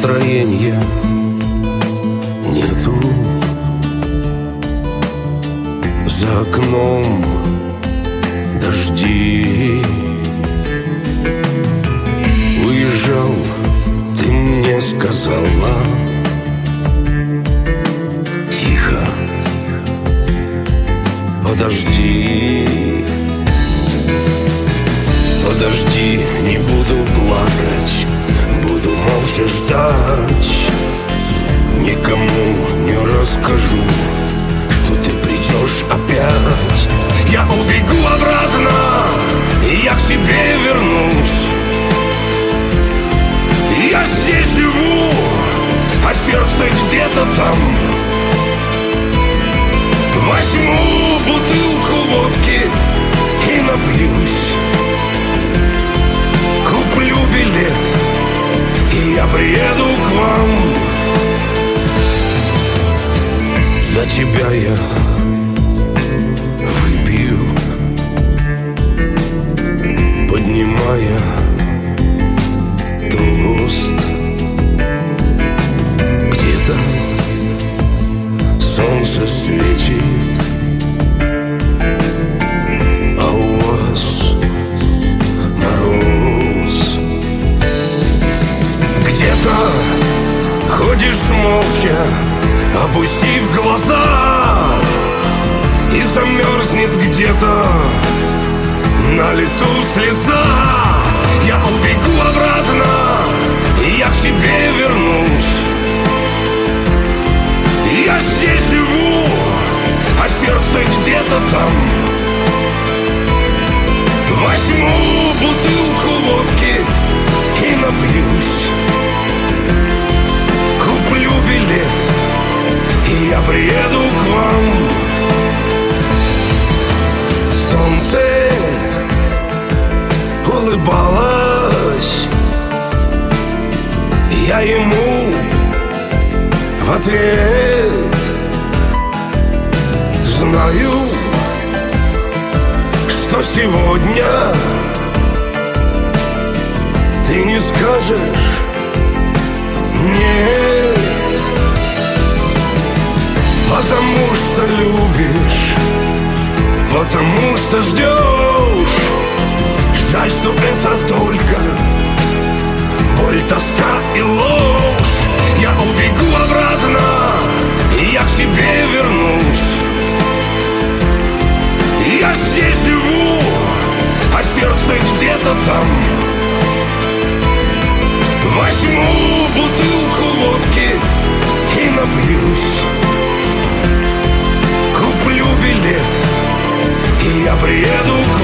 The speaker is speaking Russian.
настроения нету. За окном дожди. Уезжал, ты мне сказала тихо: подожди, подожди, не буду плакать, буду молча ждать. Никому не расскажу, что ты придешь опять. Я убегу обратно, и я к тебе вернусь. Я здесь живу, а сердце где-то там. Возьму бутылку водки и напьюсь. Куплю билет, и я приеду к вам. За тебя я выпью, поднимая тост. Где-то солнце светит, а у вас мороз. Где-то ходишь молча, опустив глаза, и замерзнет где-то на лету слеза. Я убегу обратно, и я к тебе вернусь. Я здесь живу, а сердце где-то там. Возьму бутылку водки и напьюсь. Куплю билет, и я приеду к вам. Солнце улыбалось, я ему в ответ. Знаю, что сегодня ты не скажешь нет, потому что любишь, потому что ждешь. Жаль, что это только боль, тоска и ложь. Я убегу обратно, и я к тебе вернусь. Я здесь живу, а сердце где-то там. Возьму бутылку водки и напьюсь. Куплю билет, и я приеду к